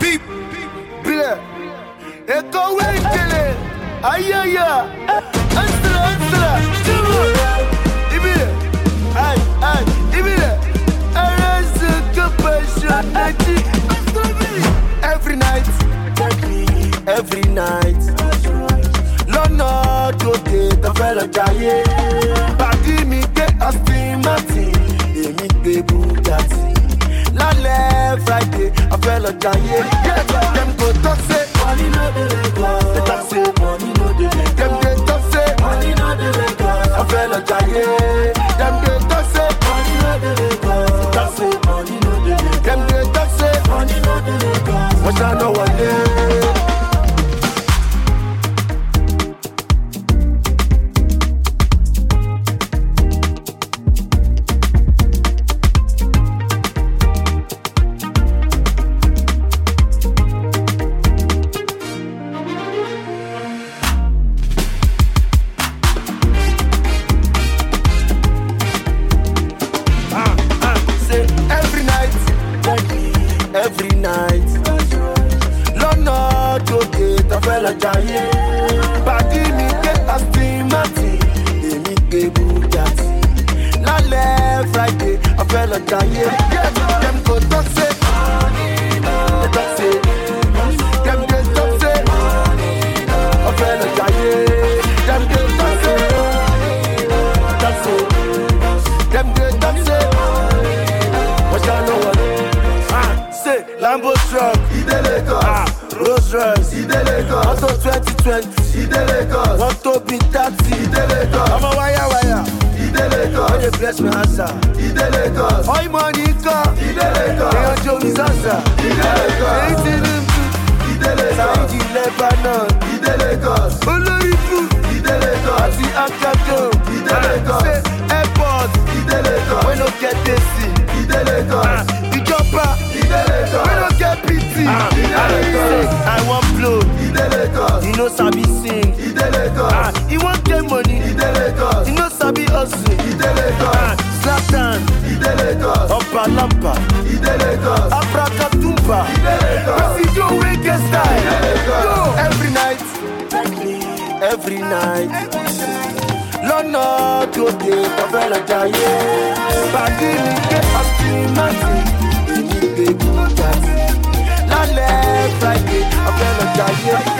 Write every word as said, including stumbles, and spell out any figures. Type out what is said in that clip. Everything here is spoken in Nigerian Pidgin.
Beep, bile. Eko wengele. Ayaya. Ansela, ansela. Chuma. Ibile. Ay, ay. Ibile. Arası kapışan eti. Every night. Every night. Lọ́nà tó dé tó fẹ́ lọ jayé. Pàdí mi gbé Aston Martin, èmi gbé Bugatti. Lálẹ́ Friday, a fẹ́ lọ jayé. Dem go talk say money no dey Lagos. They talk say money no dey Lagos. Dem dey talk say money no dey Lagos. A fẹ́ lọ jayé. Dem dey talk say money no dey Lagos. They talk say money no dey Lagos. Dem dey talk say money no dey Lagos. Wọ́n ṣáná wọlé. Every night, Lọ́nà tó dé tó fẹ́ lọ jayé. Pàdí mi gbé Aston Martin, èmi gbé Bugatti. Lálẹ́ Friday, a fẹ́ lọ jayé. Dem go talk say money no dey talk say. Dem dey talk say money no a fẹ́ lọ jayé. Dem dey talk say money no talk say. Dem dey talk say money no. Wọ́n ṣá ló wọlé. Lambo truck, Ide Lagos. Ah, Rolls Royce, Ide Lagos. Auto twenty twenty, Ide Lagos. Want to be thirty, Ide Lagos. I'm a wire wire, Ide Lagos. When they bless me answer, Ide Lagos. All money come, Ide Lagos. They on Joe Mizanza, Ide Lagos. They eating him too, Ide Lagos. Saidi Lebanon, Ide Lagos. Olorifu, Ide Lagos. Ati Akado, Ide Lagos. Say airport, Ide Lagos. We no get this, Ide Lagos. The chopper. We don't get pity. Ah, I, I want blow. You know Sabi sing. Ah, you want get money. You know Sabi hustle. Ah, Zlatan. Opa Lampa. Abracadabra. Presidio we get style. Yo, every night. Every night. Lọ́nà tó dé tó fẹ́ lọ jayé. Pàdé mi gbé Aston Martin. Lálẹ́ Friday, a fẹ́ lọ jayé.